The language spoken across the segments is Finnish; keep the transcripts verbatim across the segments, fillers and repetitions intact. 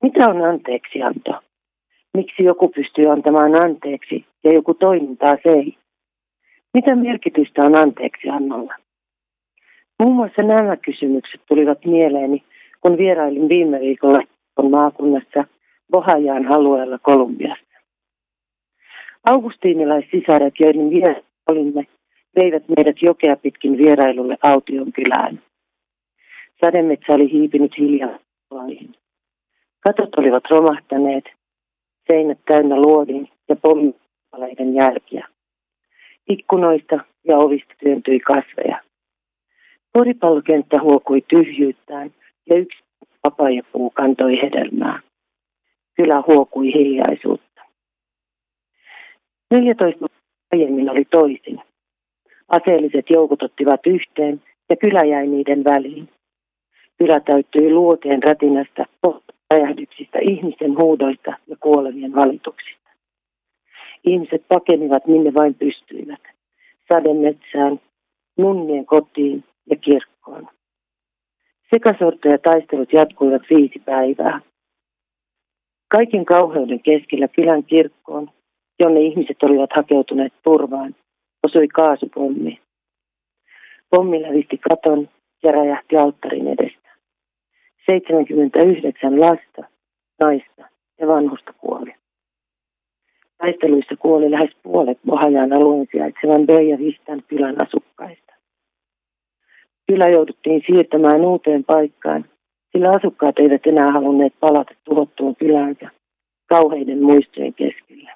Mitä on anteeksianto? Miksi joku pystyy antamaan anteeksi ja joku toinen taas ei? Mitä merkitystä on anteeksiannolla? Muun muassa nämä kysymykset tulivat mieleeni, kun vierailin viime viikolla maakunnassa Bohajaan alueella Kolumbiassa. Augustiinilaissisaret, joiden vieressä olimme, veivät meidät jokea pitkin vierailulle Aution kylään. Sademetsä oli hiipinyt hiljaa laihin. Katot olivat romahtaneet, seinät täynnä luodin ja pommipaleiden jälkiä. Ikkunoista ja ovista työntyi kasveja. Koripallokenttä huokui tyhjyyttään ja yksi papajapuu kantoi hedelmää. Kylä huokui hiljaisuutta. neljätoista vuotta aiemmin oli toisin. Aseelliset joukot ottivat yhteen ja kylä jäi niiden väliin. Kylä täyttyi luoteen rätinästä, räjähdyksistä, ihmisten huudoista ja kuolevien valituksista. Ihmiset pakenivat minne vain pystyivät. Sademetsään, nunnien kotiin ja kirkkoon. Sekasorto ja taistelut jatkuivat viisi päivää. Kaiken kauheuden keskellä kylän kirkkoon, jonne ihmiset olivat hakeutuneet turvaan, osui kaasupommi. Pommi lävisti katon ja räjähti alttarin edestä. seitsemänkymmentäyhdeksän lasta, naista ja vanhusta kuoli. Taisteluissa kuoli lähes puolet Bohajaan alueen sijaitsevan Bella Vistan kylän asukkaista. Kylä jouduttiin siirtämään uuteen paikkaan, sillä asukkaat eivät enää halunneet palata tuhottuun kyläänsä kauheiden muistojen keskellä.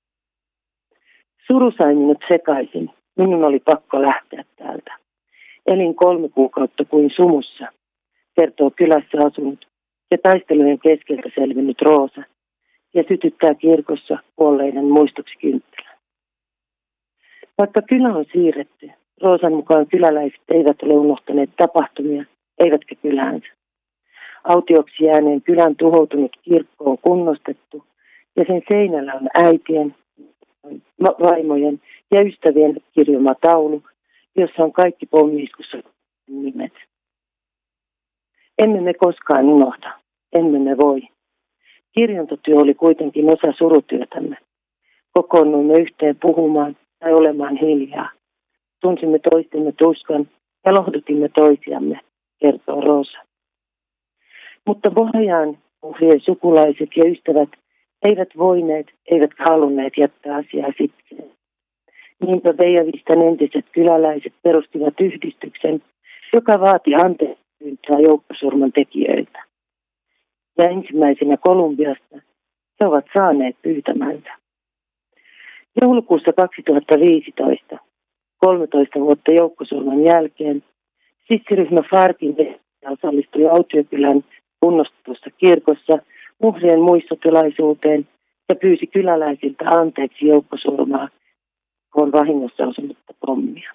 Suru sai minut sekaisin. Minun oli pakko lähteä täältä. Elin kolme kuukautta kuin sumussa, kertoo kylässä asunut ja taistelujen keskeltä selvinnyt Roosa ja sytyttää kirkossa kuolleiden muistoksi kynttilän. Vaikka kylä on siirretty, Roosan mukaan kyläläiset eivät ole unohtaneet tapahtumia, eivätkä kyläänsä. Autioksi jääneen kylän tuhoutunut kirkko on kunnostettu ja sen seinällä on äitien, vaimojen ja ystävien kirjoima taulu, jossa on kaikki pommi-iskussa nimet. Emme me koskaan unohda, emme me voi. Kirjantotyö oli kuitenkin osa surutyötämme. Kokoonnuimme yhteen puhumaan tai olemaan hiljaa. Tunsimme toistemme tuskan ja lohdutimme toisiamme, kertoo Roosa. Mutta Bohajaan uhrien sukulaiset ja ystävät eivät voineet, eivätkä halunneet jättää asiaa sikseen. Niinpä Bella Vistan entiset kyläläiset perustivat yhdistyksen, joka vaati anteeksipyyntöä joukkosurman tekijöiltä. Ja ensimmäisenä Kolumbiasta he ovat saaneet pyytämänsä. Joulukuussa kaksituhattaviisitoista, kolmetoista vuotta joukkosurman jälkeen, sissiryhmä Farkin osallistui Autiokylän kunnostetussa kirkossa uhrien muistotilaisuuteen ja pyysi kyläläisiltä anteeksi joukkosurmaa, kun vahingossa osunutta pommia.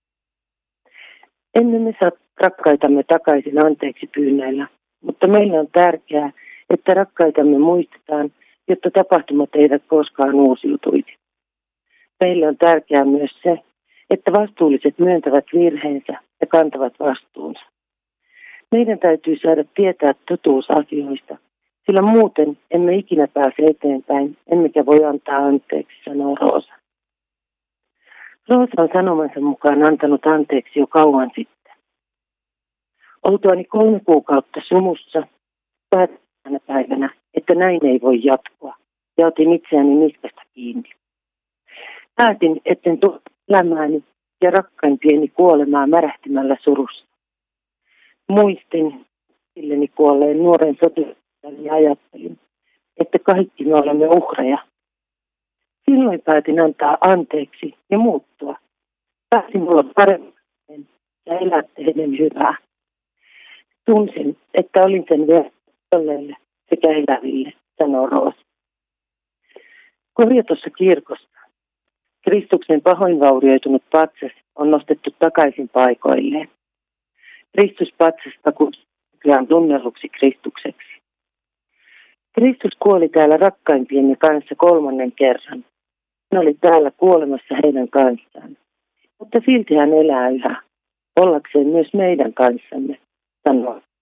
Emme me saa rakkaitamme takaisin anteeksi pyynnöillä, mutta meille on tärkeää, että rakkaitamme muistetaan, jotta tapahtumat eivät koskaan uusiutuisi. Meille on tärkeää myös se, että vastuulliset myöntävät virheensä ja kantavat vastuunsa. Meidän täytyy saada tietää totuus asioista, sillä muuten emme ikinä pääse eteenpäin, emmekä voi antaa anteeksi, sanoo Roosa. Roosa on sanomansa mukaan antanut anteeksi jo kauan sitten. Oltuani kolme kuukautta sumussa, päätin tänä päivänä, että näin ei voi jatkua, ja otin itseäni niskasta kiinni. Päätin, etten tule elämääni ja rakkaimpieni kuolemaa märähtimällä surussa. Muistin silleni kuolleen nuoren sotilaan ja ajattelin, että kaikki me olemme uhreja. Silloin päätin antaa anteeksi ja muuttua. Päätin olla paremmin ja elää tehden hyvää. Tunsin, että olin sen verran sekä eläville, sanoo Roosa. Korjatussa kirkossa Kristuksen pahoinvaurioitunut patsas on nostettu takaisin paikoilleen. Kristuspatsasta kutsutaan tunnelluksi Kristukseksi. Kristus kuoli täällä rakkaimpieni kanssa kolmannen kerran. Hän oli täällä kuolemassa heidän kanssaan. Mutta silti hän elää yhä, ollakseen myös meidän kanssamme, sanoo